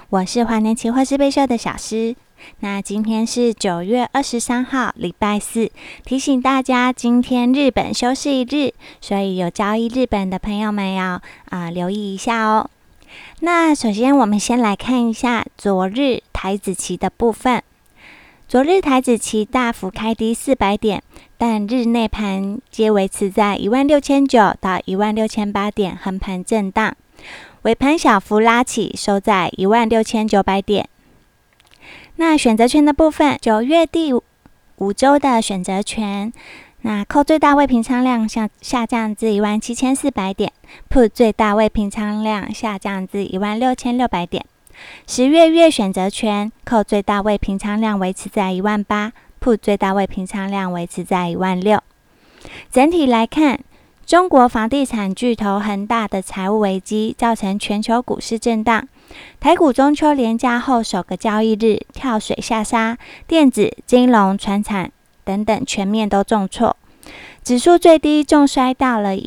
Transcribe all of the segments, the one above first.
我是华南期货是备秀的小诗。那今天是9月23号，礼拜四。提醒大家，今天日本休市一日，所以有交易日本的朋友们要留意一下哦。那首先我们先来看一下昨日台指期的部分。昨日台指期大幅开低400点，但日内盘皆维持在16900到16800点横盘震荡，尾盘小幅拉起，收在16900点。那选择权的部分，9月第5周的选择权，那扣最大未平仓量下降至17400点 ，Put 最大未平仓量下降至16600点。10月月选择权扣最大未平仓量维持在18000 ，Put 最大未平仓量维持在16000。整体来看，中国房地产巨头恒大的财务危机造成全球股市震荡，台股中秋连假后首个交易日跳水下杀，电子、金融、传产等等全面都重挫，指数最低重摔到了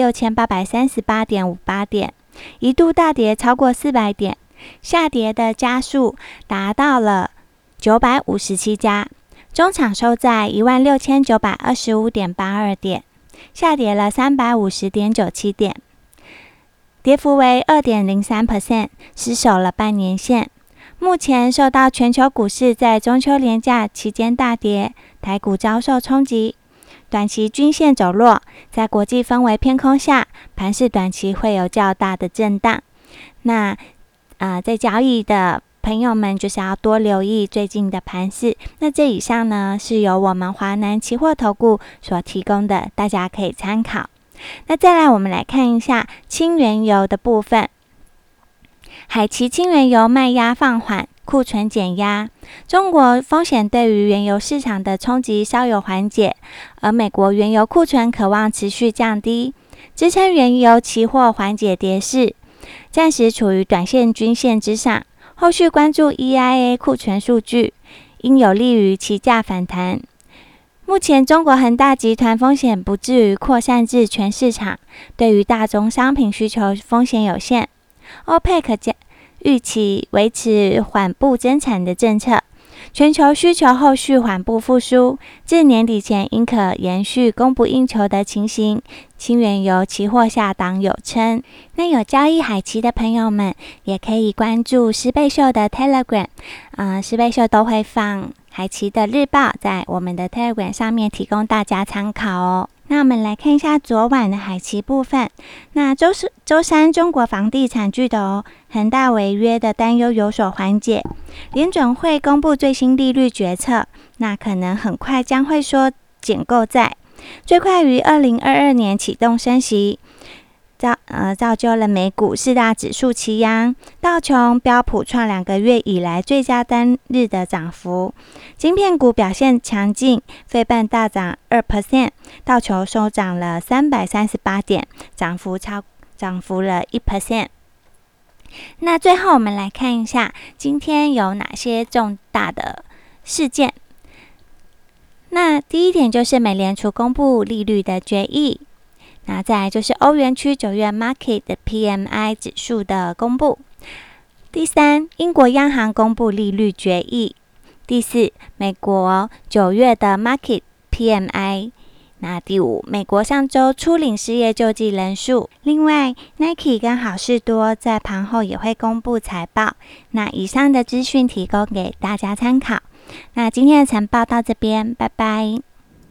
16838.58点，一度大跌超过400点，下跌的家数达到了957家，中场收在16925.82点，下跌了350.97点，跌幅为 2.03%， 失守了半年线。目前受到全球股市在中秋连假期间大跌，台股遭受冲击，短期均线走弱，在国际氛围偏空下，盘势短期会有较大的震荡。那在交易的朋友们就是要多留意最近的盘势。那这以上呢是由我们华南期货投顾所提供的，大家可以参考。那再来我们来看一下轻原油的部分。海期轻原油卖压放缓，库存减压，中国风险对于原油市场的冲击稍有缓解，而美国原油库存可望持续降低，支撑原油期货缓解跌势，暂时处于短线均线之上，后续关注 EIA 库存数据，应有利于期价反弹。目前中国恒大集团风险不至于扩散至全市场，对于大宗商品需求风险有限。OPEC 预期维持缓步增产的政策，全球需求后续缓步复苏，至年底前应可延续供不应求的情形，轻原油期货下档有撑。那有交易海期的朋友们，也可以关注施贝秀的 Telegram，施贝秀都会放海期的日报在我们的 Telegram 上面提供大家参考哦。那我们来看一下昨晚的海期部分。那周三中国房地产巨头恒大违约的担忧有所缓解，联准会公布最新利率决策，那可能很快将会说减购债，最快于2022年启动升息，造就了美股4大指数齐扬，道琼、标普创2个月以来最佳单日的涨幅，晶片股表现强劲，费半大涨 2%， 道琼收涨了338点，涨幅了 1%。 那最后我们来看一下今天有哪些重大的事件。那第一点就是美联储公布利率的决议，那再来就是欧元区9月 Market 的 PMI 指数的公布。第三，英国央行公布利率决议。第四，美国9月的 Market PMI。那第五，美国上周初领失业救济人数。另外 Nike 跟好事多在盘后也会公布财报。那以上的资讯提供给大家参考。那今天的晨报到这边，拜拜。